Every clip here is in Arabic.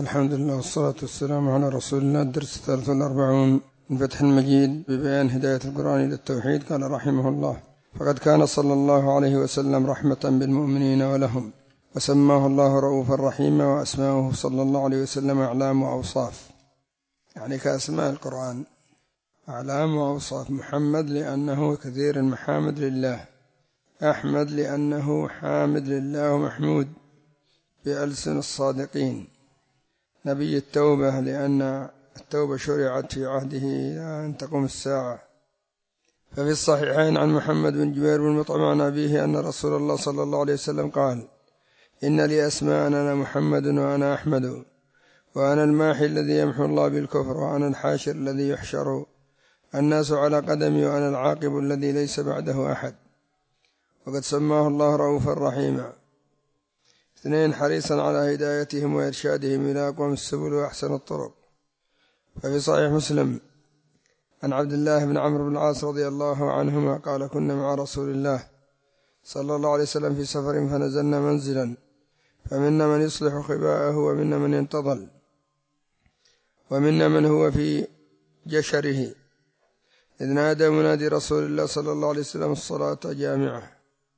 الحمد لله والصلاة والسلام على رسول الله. الدرس 43 من فتح المجيد ببيان هداية القرآن إلى التوحيد. قال رحمه الله: فقد كان صلى الله عليه وسلم رحمة بالمؤمنين ولهم، وسماه الله رؤوفا رحيما، وأسماؤه صلى الله عليه وسلم أعلام وأوصاف، يعني كأسماء القرآن أعلام وأوصاف. محمد لأنه كثير المحامد لله، أحمد لأنه حامد لله ومحمود بألسن الصادقين، نبي التوبة لأن التوبة شرعت في عهده إلى أن تقوم الساعة. ففي الصحيحين عن محمد بن جبير بن مطعم عن أبيه أن رسول الله صلى الله عليه وسلم قال: إن لي أسماء، أنا محمد وأنا أحمد، وأنا الماحي الذي يمحو الله بالكفر، وأنا الحاشر الذي يحشر الناس على قدمي، وأنا العاقب الذي ليس بعده أحد. وقد سماه الله رؤوفا رحيما. 2 حريصا على هدايتهم وإرشادهم إلى أقوم السبل وأحسن الطرق. ففي صحيح مسلم عن عبد الله بن عمرو بن العاص رضي الله عنهما قال: كنا مع رسول الله صلى الله عليه وسلم في سفر، فنزلنا منزلا، فمنا من يصلح خباءه، ومنا من ينتظل، ومنا من هو في جشره، إذ نادى منادي رسول الله صلى الله عليه وسلم: الصلاة جامعة.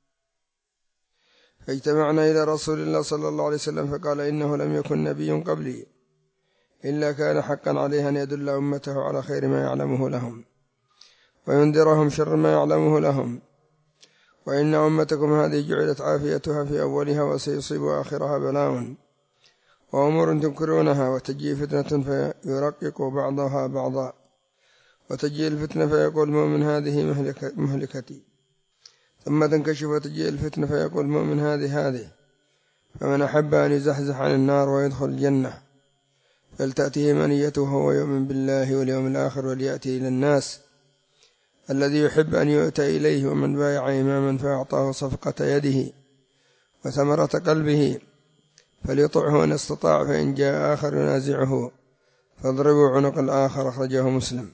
فاجتمعنا إلى رسول الله صلى الله عليه وسلم فقال: إنه لم يكن نبي قبلي إلا كان حقا عليه أن يدل أمته على خير ما يعلمه لهم، وينذرهم شر ما يعلمه لهم، وإن أمتكم هذه جعلت عافيتها في أولها، وسيصيب آخرها بلاء وأمور تنكرونها، وتجي فتنة فيرقق بعضها بعضا، وتجي الفتنة فيقول المؤمن هذه مهلكتي، ثم تنكشف وتجي الفتنة فيقول المؤمن هذه، فمن أحب أن يزحزح عن النار ويدخل الجنة فلتأتيه منيته وهو يؤمن بالله واليوم الآخر، وليأتي إلى الناس الذي يحب أن يؤتى إليه، ومن بايع إماما فأعطاه صفقة يده وثمرة قلبه فليطعه إن استطاع، فإن جاء آخر ينازعه فاضربوا عنق الآخر. أخرجه مسلم.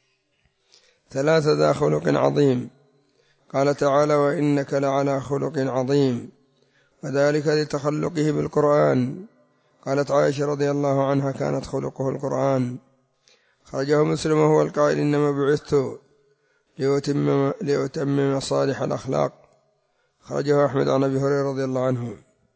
3 ذا خلق عظيم. قال تعالى: وإنك لعلى خلق عظيم، وذلك لتخلقه بالقرآن. قالت عائشة رضي الله عنها: كانت خلقه القرآن. خرجه مسلم وهو القائل: إنما بعثت لأتمم صالح الأخلاق. خرجه أحمد عن أبي هريرة رضي الله عنه.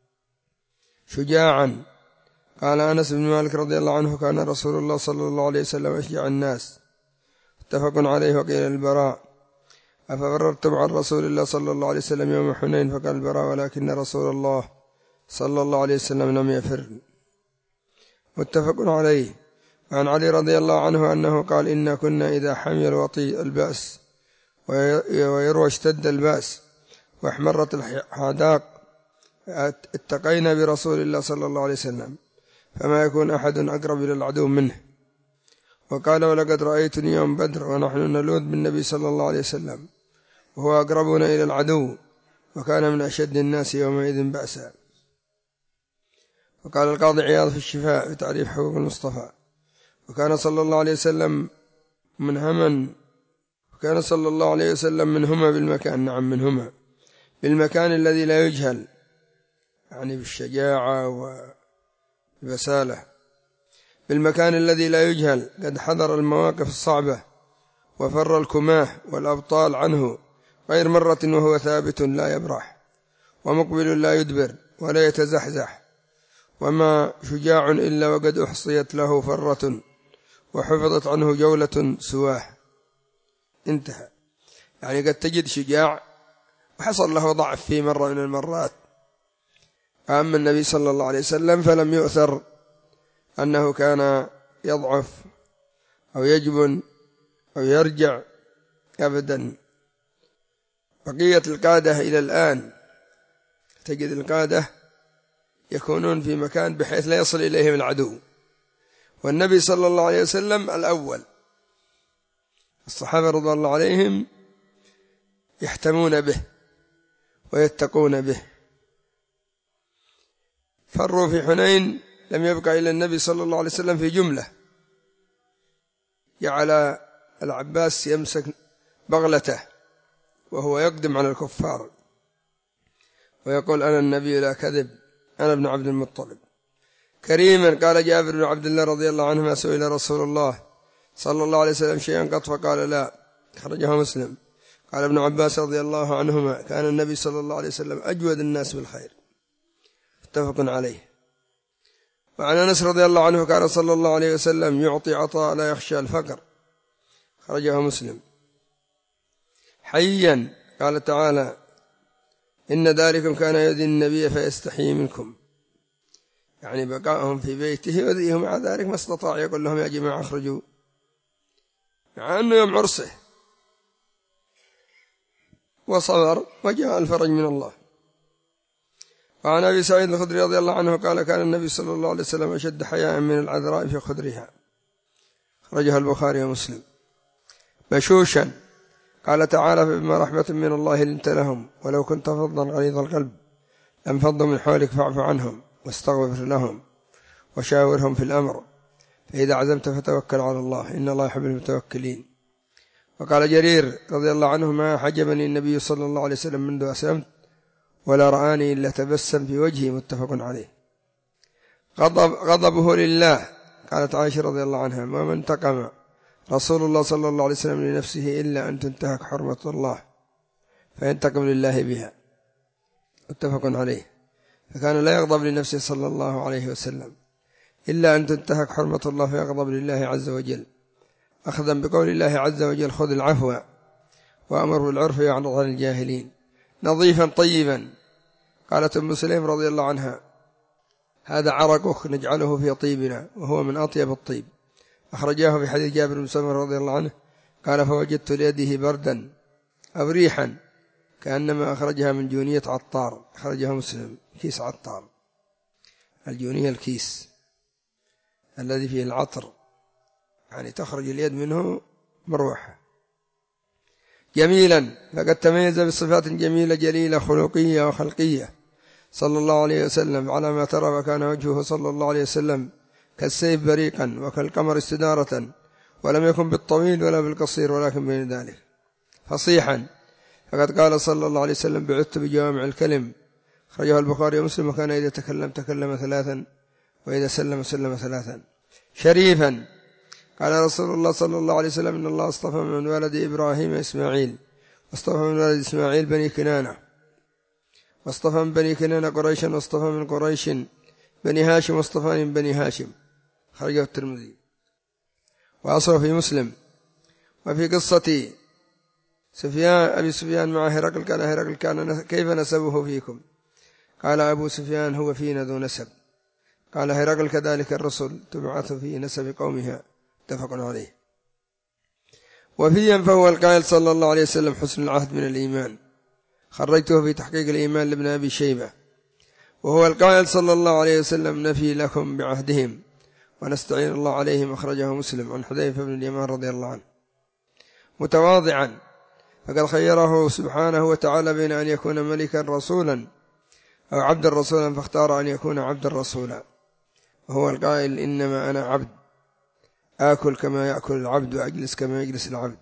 شجاعا. قال أنس بن مالك رضي الله عنه: كان رسول الله صلى الله عليه وسلم أشجع الناس. اتفق عليه. وقيل البراء: أففررتم عن رسول الله صلى الله عليه وسلم يوم حنين؟ فقال البراء: ولكن رسول الله صلى الله عليه وسلم لم يفر. متفق عليه. عن علي رضي الله عنه أنه قال: إنا كنا إذا حمي الوطي البأس ويروى اشتد البأس واحمرت الحداق اتقينا برسول الله صلى الله عليه وسلم، فما يكون أحد أقرب إلى العدو منه. وقال: ولقد رأيتني يوم بدر ونحن نلوذ بالنبي صلى الله عليه وسلم وهو أقربنا إلى العدو، وكان من أشد الناس يومئذ بأسا. وقال القاضي عياض في الشفاء في تعريف حقوق المصطفى: وكان صلى الله عليه وسلم منهما بالمكان، نعم منهما بالمكان الذي لا يجهل، يعني بالشجاعة والبسالة، بالمكان الذي لا يجهل، قد حضر المواقف الصعبة وفر الكماه والأبطال عنه غير مرة، وهو ثابت لا يبرح، ومقبل لا يدبر ولا يتزحزح، وما شجاع إلا وقد أحصيت له فرة وحفظت عنه جولة سواه. انتهى. يعني قد تجد شجاع وحصل له ضعف في مرة من المرات، أما النبي صلى الله عليه وسلم فلم يؤثر أنه كان يضعف أو يجبن أو يرجع أبدا. بقية القادة إلى الآن تجد القادة يكونون في مكان بحيث لا يصل إليهم العدو، والنبي صلى الله عليه وسلم الأول. الصحابة رضي الله عليهم يحتمون به ويتقون به. فروا في حنين، لم يبقى إلا النبي صلى الله عليه وسلم في جملة، جعل العباس يمسك بغلته وهو يقدم على الكفار ويقول: أنا النبي لا كذب، أنا ابن عبد المطلب. كريما. قال جابر بن عبد الله رضي الله عنهما سئل رسول الله صلى الله عليه وسلم شيئا قط فقال لا، أخرجه مسلم. قال ابن عباس رضي الله عنهما كان النبي صلى الله عليه وسلم أجود الناس بالخير، متفق عليه. وعن أنس رضي الله عنه كان صلى الله عليه وسلم يعطي عطاء لا يخشى الفقر، أخرجه مسلم. حيا، قال تعالى إن ذلكم كان يؤذي النبي فيستحيي منكم، يعني بقائهم في بيته يؤذيهم، مع ذلك ما استطاع يقول لهم يا جماعة اخرجوا، مع أنه يوم عرسه، وصبر وجاء الفرج من الله. وعن أبي سعيد الخدري رضي الله عنه قال كان النبي صلى الله عليه وسلم أشد حياء من العذراء في خدرها، خرجها البخاري ومسلم. بشوشا، قال تعالى فبما رحمة من الله لنت لهم ولو كنت فظا غليظ القلب لانفضوا من حولك فاعف عنهم واستغفر لهم وشاورهم في الأمر فإذا عزمت فتوكل على الله إن الله يحب المتوكلين. وقال جرير رضي الله عنه ما حجبني النبي صلى الله عليه وسلم منذ أسلمت ولا رآني إلا تبسم في وجهي، متفق عليه. غضبه لله، قالت عائشة رضي الله عنها وما انتقم رسول الله صلى الله عليه وسلم لنفسه إلا أن تنتهك حرمة الله فينتقم لله بها، متفق عليه. فكان لا يغضب لنفسه صلى الله عليه وسلم إلا أن تنتهك حرمة الله فيغضب لله عز وجل، أخذا بقول الله عز وجل خذ العفو وأمر بالعرف ويعرض عن الجاهلين نظيفا طيبا. قالت أم سليم رضي الله عنها هذا عرقك نجعله في طيبنا وهو من أطيب الطيب، أخرجاه في حديث جابر بن سمرة رضي الله عنه قال فوجدت ليده بردا أو ريحا كأنما أخرجها من جونية عطار، أخرجها مسلم. كيس عطار، الجونية الكيس الذي فيه العطر، يعني تخرج اليد منه مروحة. جميلا، فقد تميز بصفات جميلة جليلة خلقية وخلقية صلى الله عليه وسلم على ما ترى، وكان وجهه صلى الله عليه وسلم كالسيف بريقا وكالقمر استدارة، ولم يكن بالطويل ولا بالقصير ولكن بين ذلك. فصيحا، فقد قال صلى الله عليه وسلم بعثت بجوامع الكلم، خرجه البخاري ومسلم، وكان إذا تكلم ثلاثا وإذا سلم ثلاثا. شريفا، قال رسول الله صلى الله عليه وسلم إن الله اصطفى من ولد إبراهيم إسماعيل، واصطفى من ولد إسماعيل بني كنانة، واصطفى من بني كنانة قريشا، واصطفى من قريش بني هاشم، واصطفى من بني هاشم، خرجه الترمذي. وأصله في مسلم. وفي قصة أبي سفيان مع هرقل قال هرقل كيف نسبه فيكم؟ قال أبو سفيان هو فينا ذو نسب. قال هرقل كذلك الرسل تبعث في نسب قومها، متفق عليه. وفيا فهو القائل صلى الله عليه وسلم حسن العهد من الإيمان، خرجته في تحقيق الإيمان لابن أبي شيبة. وهو القائل صلى الله عليه وسلم نفي لكم بعهدهم ونستعين الله عليهم، أخرجه مسلم عن حذيفة بن اليمان رضي الله عنه. متواضعا، فقد خيره سبحانه وتعالى بين أن يكون ملكا رسولا أو عبد رسولا، فاختار أن يكون عبد رسولا. وهو القائل إنما أنا عبد آكل كما يأكل العبد وأجلس كما يجلس العبد.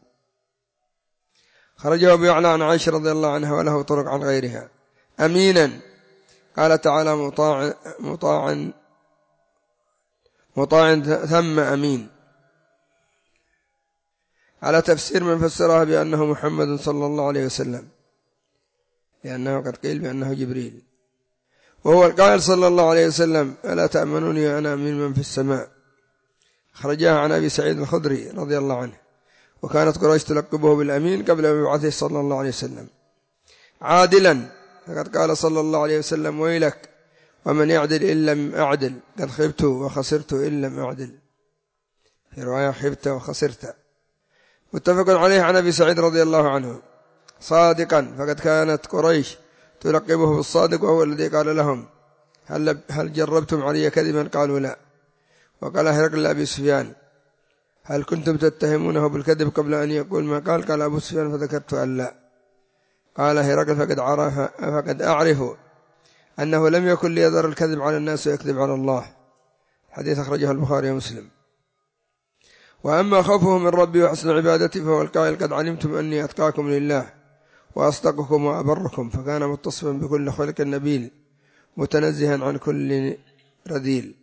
خرجه أبو يعلى عن عائشة رضي الله عنها وله طرق عن غيرها. أمينا، قال تعالى مطاع ثم أمين، على تفسير من فسرها بأنه محمد صلى الله عليه وسلم، لأنه قد قيل بأنه جبريل. وهو القائل صلى الله عليه وسلم ألا تأمنوني وأنا أمين من في السماء، خرجها عن أبي سعيد الخدري رضي الله عنه. وكانت قريش تلقبه بالأمين قبل مبعثه صلى الله عليه وسلم. عادلا، فقد قال صلى الله عليه وسلم ويلك ومن يعدل إن لم أعدل، قد خبت وخسرت إن لم أعدل، في رواية خبت وخسرت، متفق عليه. عن أبي سعيد رضي الله عنه صادقا، فقد كانت قريش تلقبه بالصادق، وهو الذي قال لهم هل جربتم علي كذبا؟ قالوا لا. وقال هرقل لأبي سفيان هل كنتم تتهمونه بالكذب قبل أن يقول ما قال؟ قال أبو سفيان فذكرت أن لا. قال هرقل فقد أعرف أنه لم يكن ليذر الكذب على الناس ويكذب على الله. حديث أخرجه البخاري ومسلم. وأما خوفه من ربي وحسن عبادتي فهو القائل قد علمتم أني أتقاكم لله وأصدقكم وأبركم، فكان متصفا بكل خلق نبيل متنزها عن كل رذيل.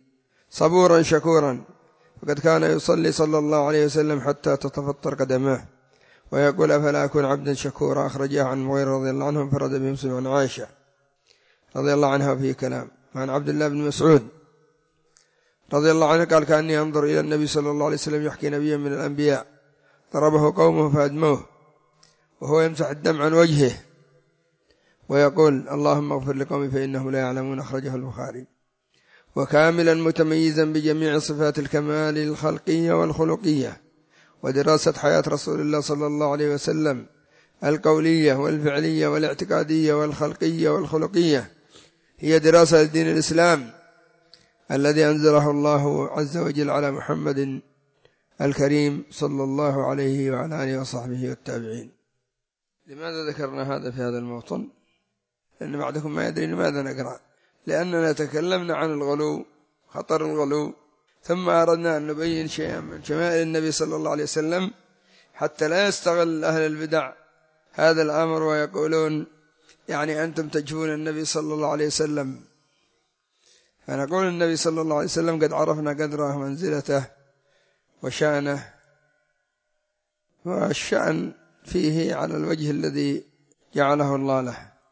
صبورا شكورا، فقد كان يصلي صلى الله عليه وسلم حتى تتفطر قدماه، ويقول أفلا أكون عبدا شكورا. أخرجاه عن مغيرة رضي الله عنه، انفرد به مسلم عن عائشة رضي الله عنها فيه كلام. عن عبد الله بن مسعود رضي الله عنه قال كأني أنظر إلى النبي صلى الله عليه وسلم يحكي نبيا من الأنبياء ضربه قومه فأدموه وهو يمسح الدم عن وجهه ويقول اللهم اغفر لقومي فإنهم لا يعلمون. أخرجه البخاري. وكاملا متميزا بجميع صفات الكمال الخلقية والخلقية، ودراسة حياة رسول الله صلى الله عليه وسلم القولية والفعلية والاعتقادية والخلقية والخلقية هي دراسة لدين الإسلام الذي أنزله الله عز وجل على محمد الكريم صلى الله عليه وعلى آله وصحبه والتابعين. لماذا ذكرنا هذا في هذا الموطن؟ لأن بعضكم ما يدري لماذا نقرأ، لأننا تكلمنا عن الغلو، خطر الغلو، ثم أردنا أن نبين شيئا من شمائل النبي صلى الله عليه وسلم حتى لا يستغل أهل البدع هذا الأمر ويقولون يعني أنتم تجهون النبي صلى الله عليه وسلم. فنقول النبي صلى الله عليه وسلم قد عرفنا قدره ومنزلته وشأنه، والشأن فيه على الوجه الذي جعله الله له.